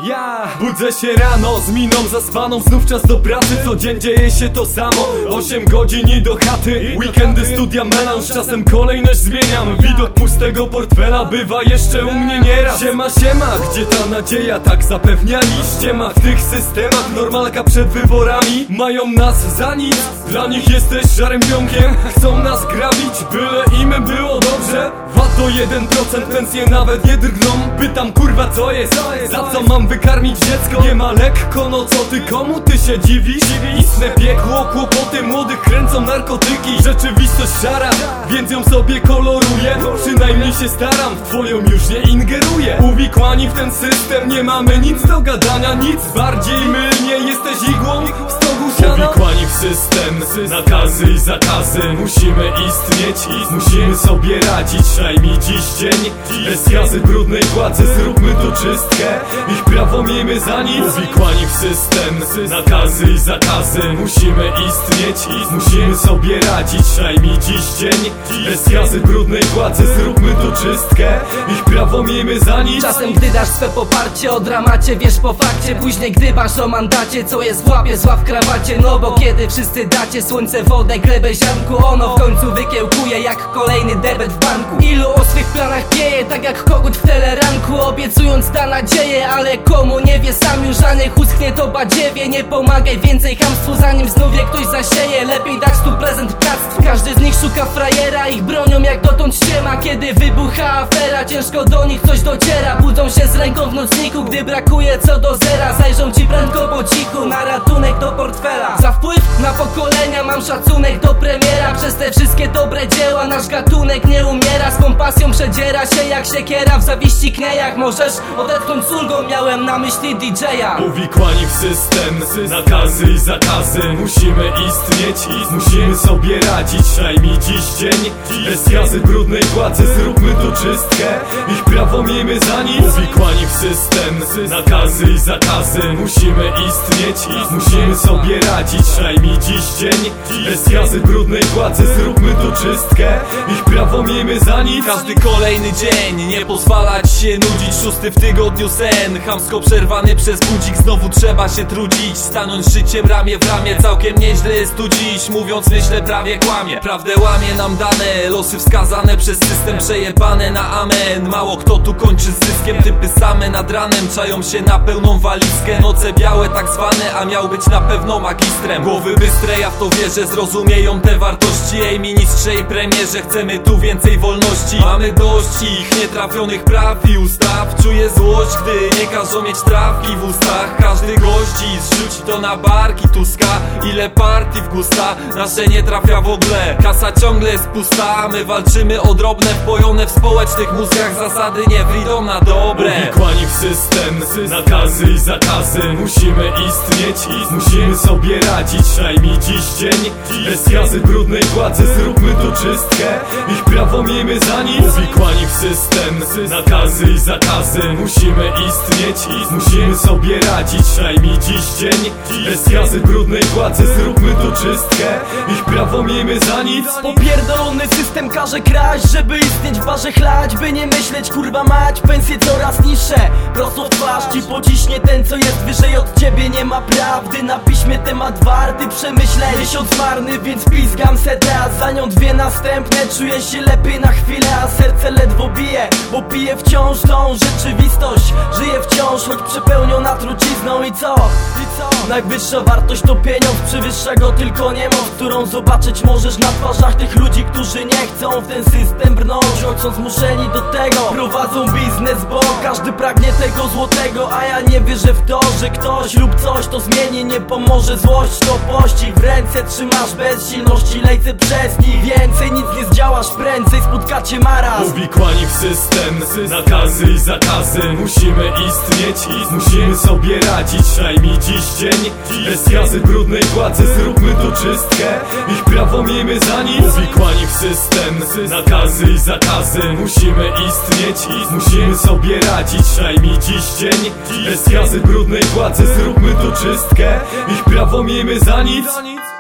Budzę się rano z miną zaspaną, znów czas do pracy. Co dzień dzieje się to samo, 8 godzin i do chaty. Weekendy, studia, melanż, czasem kolejność zmieniam. Widok pustego portfela bywa jeszcze u mnie nieraz. Siema, gdzie ta nadzieja tak zapewnia liść? Nie ma w tych systemach, normalka przed wyborami. Mają nas za nic, dla nich jesteś szarym pionkiem. Chcą nas grabić, byle im było dobrze. VAT to 1%, pensje nawet nie drgną. Pytam kurwa co jest, za co mam wykarmić dziecko? Nie ma lekko, no co ty, komu ty się dziwisz? Istne piekło, kłopoty młodych kręcą narkotyki. Rzeczywistość szara, więc ją sobie koloruję. Przynajmniej się staram, w twoją już nie ingeruję. Uwikłani w ten system, nie mamy nic do gadania. Nic bardziej mylnie, jesteś igłą w stogu siana. Uwikłani w system, nakazy i zakazy. Musimy istnieć, musimy sobie radzić. Przynajmniej dziś dzień, bez jazy brudnej władzy. Zróbmy tu czystkę, ich prawo miejmy za nic. Uwikłani w system, nakazy i zakazy. Musimy istnieć, musimy sobie radzić. Przynajmniej dziś dzień, bez jazy brudnej władzy. Zróbmy tu czystkę, ich prawo miejmy za nic. Czasem gdy dasz swe poparcie o dramacie, wiesz po fakcie. Później gdybasz o mandacie, co jest w łapie, zła w krawacie. No bo kiedy wszyscy dacie słońce, wodę, glebę, ziarnku, ono w końcu wykiełkuje jak kolejny debet w banku. Ilu o swych planach pieje, tak jak kogut w teleranku, obiecując da nadzieję, ale komu nie wie sam już, a niech uschnie to badziewie. Nie pomagaj więcej chamstwu, zanim znów je ktoś zasieje. Lepiej dać tu prezent bractwu. Każdy z nich szuka frajera, ich bronią jak dotąd ściema. Kiedy wybucha afera, ciężko do nich ktoś dociera. Budzą się z ręką w nocniku, gdy brakuje co do zera. Zajrzą ci prędko po cichu, na ratunek do portfela. Za wpływ na pokolenia mam szacunek do premiera. Przez te wszystkie dobre dzieła nasz gatunek nie umiera. Z kompasją przedziera się jak siekiera w zawiści knejach. Możesz odetchnąć ulgą, miałem na myśli DJ-a. Uwikłani w system, nakazy i zakazy. Musimy istnieć, musimy sobie radzić. Przynajmniej dziś dzień, bez jazy brudnej władzy. Zróbmy tu czystkę, ich prawo miejmy za nic. Uwikłani w system, nakazy i zakazy. Musimy istnieć, musimy sobie radzić. Przynajmniej dziś dzień, bez jazy brudnej władzy. Zróbmy tu czystkę, ich prawo miejmy za nic. Każdy kolejny dzień, nie pozwalać się nudzić. 6 w tygodniu sen, chamsko przerwany przez budzik. Znowu trzeba się trudzić, stanąć życiem ramię w ramię. Całkiem nieźle jest tu dziś, mówiąc myślę prawie kłamie. Prawdę łamie nam dane, losy wskazane przez system. Przejebane na amen, mało kto tu kończy z zyskiem. Typy same nad ranem, czają się na pełną walizkę. Noce białe tak zwane, a miał być na pewno magistrem. Głowy bystre, ja w to wierzę, zrozumieją te wartości. Ej ministrze i premierze, chcemy tu więcej wolności. Mamy dość ich nietrafionych praw i ustaw. Czuję złość, gdy nie każą mieć trawki w ustach. Każdy gości zrzuci to na barki Tuska. Ile partii w gusta, nasze nie trafia w ogóle. Kasa ciągle jest pusta, a my walczymy o drobne. Wpojone w społecznych mózgach zasady nie wyjdą na dobre. Uwikłani w system, nakazy i zakazy. Musimy istnieć, musimy sobie radzić. Przynajmniej dziś dzień, bez jazy brudnej władzy. Zróbmy tu czystkę, ich prawo miejmy za nic. Uwikłani w system, nakazy i zakazy. Musimy istnieć, musimy sobie radzić. Przynajmniej dziś dzień, bez jazy brudnej władzy. Zróbmy tu czystkę, ich prawo miejmy za nic. Popierdolony system każe kraść, żeby istnieć w barze chlać. By nie myśleć kurwa mać, pensje coraz niższe. Prosto w twarz ci pociśnie ten co jest wyżej od ciebie. Nie ma prawdy na piśmie, temat warty przemyśleń. Miesiąc marny, więc pizgam se teraz, za nią 2 następne. Czuję się lepiej na chwilę, a serce ledwo bije, bo piję wciąż tą rzeczywistość. Żyję wciąż, choć przepełniona trucizną. I co? Najwyższa wartość to pieniądz, przewyższa go tylko niemoc, którą zobaczyć możesz na twarzach tych ludzi, którzy nie chcą w ten system brnąć, choć są zmuszeni do tego. Prowadzą biznes, bo każdy pragnie tego złotego, a ja nie wierzę w to, że ktoś lub coś to zmieni. Nie pomoże złość, to pościg w ręce trzymasz bez silności, lejce przez nich. Więcej nic nie zdziałasz, prędzej spotkacie marazm. Uwikłani w system, nakazy i zakazy. Musimy istnieć, musimy sobie radzić. Przynajmniej dziś dzień, bez jazy brudnej władzy. Zróbmy tu czystkę, ich prawo miejmy za nic. Uwikłani w system, nakazy i zakazy. Musimy istnieć, musimy sobie radzić. Przynajmniej dziś dzień, bez jazy brudnej władzy. Zróbmy tu czystkę, ich prawo miejmy za nic.